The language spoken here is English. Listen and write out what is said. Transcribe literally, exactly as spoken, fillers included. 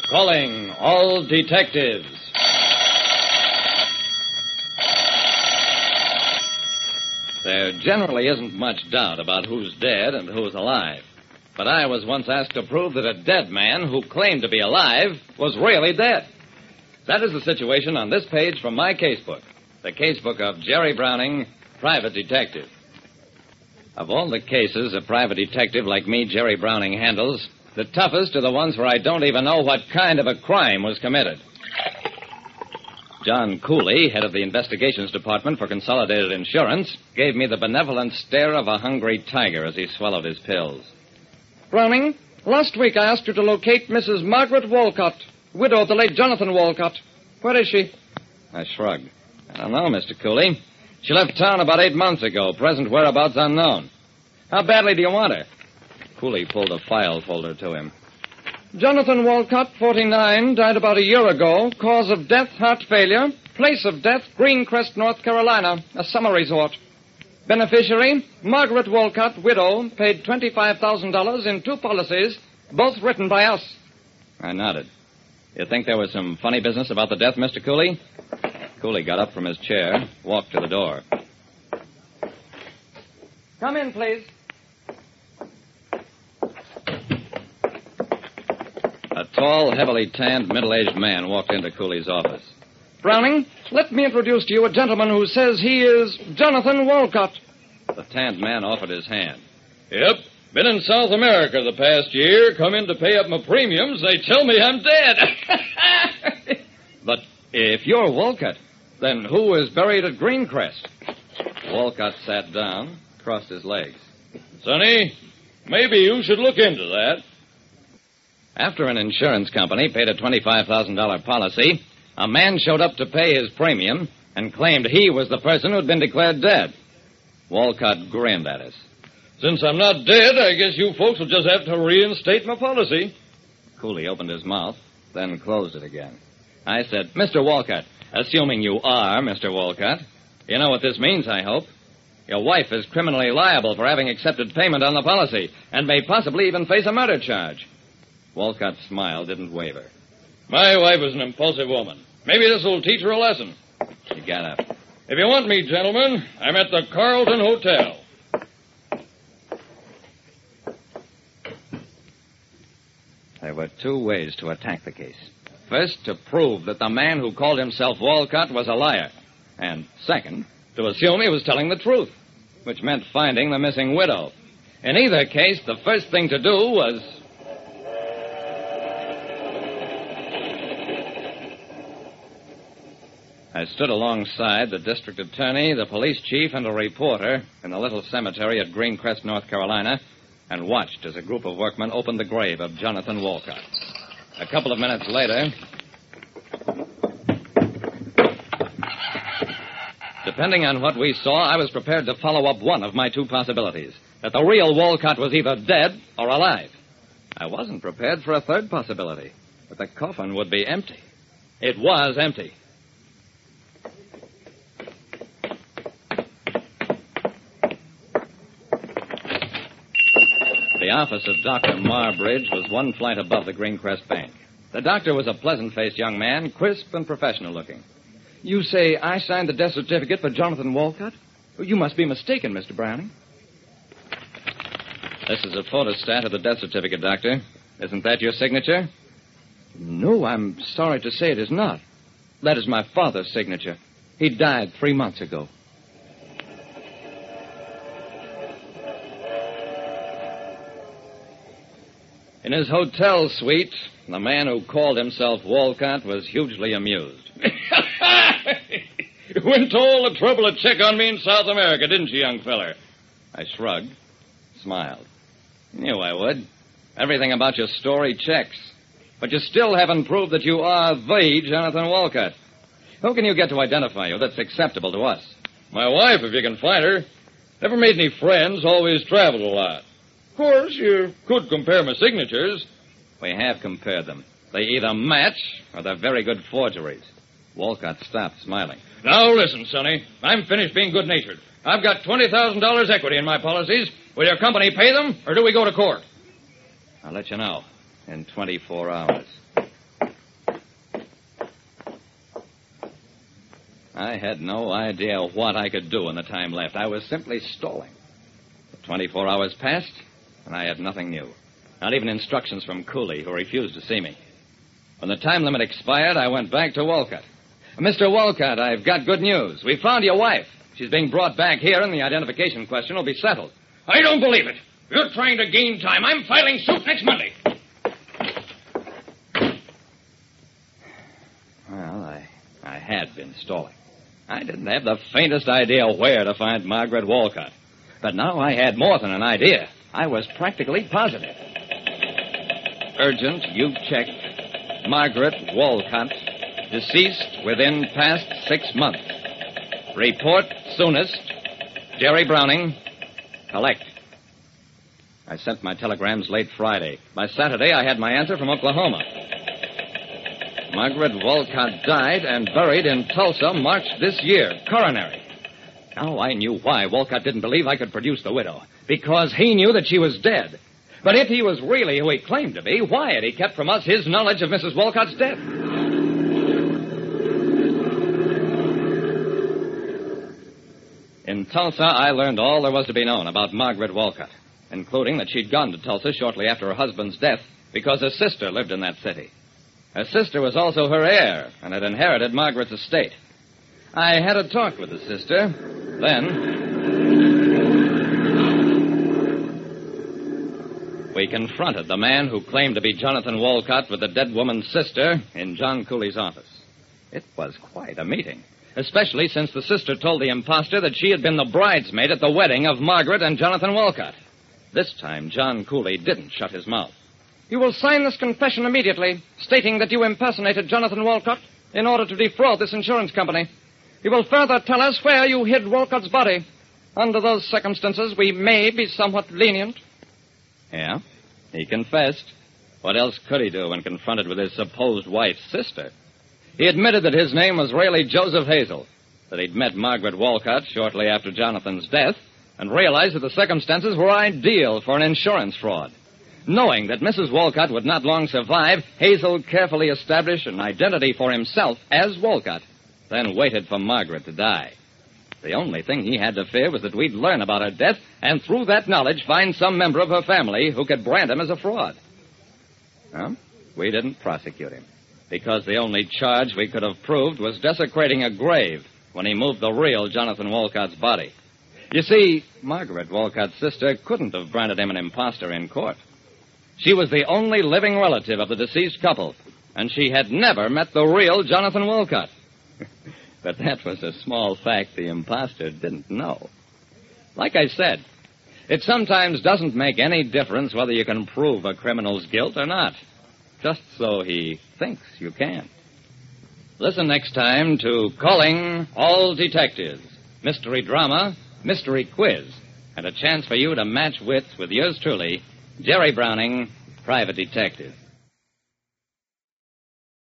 Calling all detectives. There generally isn't much doubt about who's dead and who's alive. But I was once asked to prove that a dead man who claimed to be alive was really dead. That is the situation on this page from my casebook. The casebook of Jerry Browning, private detective. Of all the cases a private detective like me, Jerry Browning, handles, the toughest are the ones where I don't even know what kind of a crime was committed. John Cooley, head of the investigations department for Consolidated Insurance, gave me the benevolent stare of a hungry tiger as he swallowed his pills. Browning, last week I asked you to locate Missus Margaret Walcott, widow of the late Jonathan Walcott. Where is she? I shrugged. I don't know, Mister Cooley. She left town about eight months ago, present whereabouts unknown. How badly do you want her? Cooley pulled a file folder to him. Jonathan Walcott, forty-nine, died about a year ago. Cause of death, heart failure. Place of death, Greencrest, North Carolina, a summer resort. Beneficiary, Margaret Walcott, widow, paid twenty-five thousand dollars in two policies, both written by us. I nodded. You think there was some funny business about the death, Mister Cooley? Cooley got up from his chair, walked to the door. Come in, please. A tall, heavily tanned, middle-aged man walked into Cooley's office. Browning, let me introduce to you a gentleman who says he is Jonathan Walcott. The tanned man offered his hand. Yep. Been in South America the past year. Come in to pay up my premiums. They tell me I'm dead. But if you're Walcott, then who is buried at Greencrest? Walcott sat down, crossed his legs. Sonny, maybe you should look into that. After an insurance company paid a twenty-five thousand dollars policy, a man showed up to pay his premium and claimed he was the person who'd been declared dead. Walcott grinned at us. Since I'm not dead, I guess you folks will just have to reinstate my policy. Cooley opened his mouth, then closed it again. I said, Mister Walcott, assuming you are Mister Walcott, you know what this means, I hope. Your wife is criminally liable for having accepted payment on the policy and may possibly even face a murder charge. Walcott's smile didn't waver. My wife is an impulsive woman. Maybe this will teach her a lesson. He got up. If you want me, gentlemen, I'm at the Carlton Hotel. There were two ways to attack the case. First, to prove that the man who called himself Walcott was a liar. And second, to assume he was telling the truth, which meant finding the missing widow. In either case, the first thing to do was... I stood alongside the district attorney, the police chief, and a reporter in the little cemetery at Greencrest, North Carolina, and watched as a group of workmen opened the grave of Jonathan Walcott. A couple of minutes later... Depending on what we saw, I was prepared to follow up one of my two possibilities, that the real Walcott was either dead or alive. I wasn't prepared for a third possibility, that the coffin would be empty. It was empty. The office of Doctor Marbridge was one flight above the Greencrest Bank. The doctor was a pleasant-faced young man, crisp and professional-looking. You say I signed the death certificate for Jonathan Walcott? You must be mistaken, Mister Browning. This is a photostat of the death certificate, Doctor. Isn't that your signature? No, I'm sorry to say it is not. That is my father's signature. He died three months ago. In his hotel suite, the man who called himself Walcott was hugely amused. You went to all the trouble to check on me in South America, didn't you, young feller? I shrugged, smiled. Knew I would. Everything about your story checks. But you still haven't proved that you are the Jonathan Walcott. Who can you get to identify you that's acceptable to us? My wife, if you can find her. Never made any friends, always traveled a lot. Of course, you could compare my signatures. We have compared them. They either match or they're very good forgeries. Walcott stopped, smiling. Now, listen, Sonny. I'm finished being good-natured. I've got twenty thousand dollars equity in my policies. Will your company pay them, or do we go to court? I'll let you know in twenty-four hours. I had no idea what I could do in the time left. I was simply stalling. Twenty-four hours passed, and I had nothing new. Not even instructions from Cooley, who refused to see me. When the time limit expired, I went back to Walcott. Mister Walcott, I've got good news. We found your wife. She's being brought back here, and the identification question will be settled. I don't believe it. You're trying to gain time. I'm filing suit next Monday. Well, I, I had been stalling. I didn't have the faintest idea where to find Margaret Walcott. But now I had more than an idea. I was practically positive. Urgent, you checked. Margaret Walcott, deceased within past six months. Report soonest. Jerry Browning, collect. I sent my telegrams late Friday. By Saturday, I had my answer from Oklahoma. Margaret Walcott died and buried in Tulsa March this year, coronary. Now I knew why Walcott didn't believe I could produce the widow. Because he knew that she was dead. But if he was really who he claimed to be, why had he kept from us his knowledge of Missus Walcott's death? In Tulsa, I learned all there was to be known about Margaret Walcott, including that she'd gone to Tulsa shortly after her husband's death because her sister lived in that city. Her sister was also her heir and had inherited Margaret's estate. I had a talk with the sister. Then we confronted the man who claimed to be Jonathan Walcott with the dead woman's sister in John Cooley's office. It was quite a meeting, especially since the sister told the imposter that she had been the bridesmaid at the wedding of Margaret and Jonathan Walcott. This time, John Cooley didn't shut his mouth. You will sign this confession immediately, stating that you impersonated Jonathan Walcott in order to defraud this insurance company. You will further tell us where you hid Walcott's body. Under those circumstances, we may be somewhat lenient. Yeah, he confessed. What else could he do when confronted with his supposed wife's sister? He admitted that his name was really Joseph Hazel, that he'd met Margaret Walcott shortly after Jonathan's death, and realized that the circumstances were ideal for an insurance fraud. Knowing that Missus Walcott would not long survive, Hazel carefully established an identity for himself as Walcott, then waited for Margaret to die. The only thing he had to fear was that we'd learn about her death, and through that knowledge find some member of her family who could brand him as a fraud. Well, we didn't prosecute him, because the only charge we could have proved was desecrating a grave when he moved the real Jonathan Walcott's body. You see, Margaret Walcott's sister couldn't have branded him an imposter in court. She was the only living relative of the deceased couple, and she had never met the real Jonathan Walcott. But that was a small fact the imposter didn't know. Like I said, it sometimes doesn't make any difference whether you can prove a criminal's guilt or not, just so he thinks you can. Listen next time to Calling All Detectives, mystery drama, mystery quiz, and a chance for you to match wits with yours truly, Jerry Browning, private detective.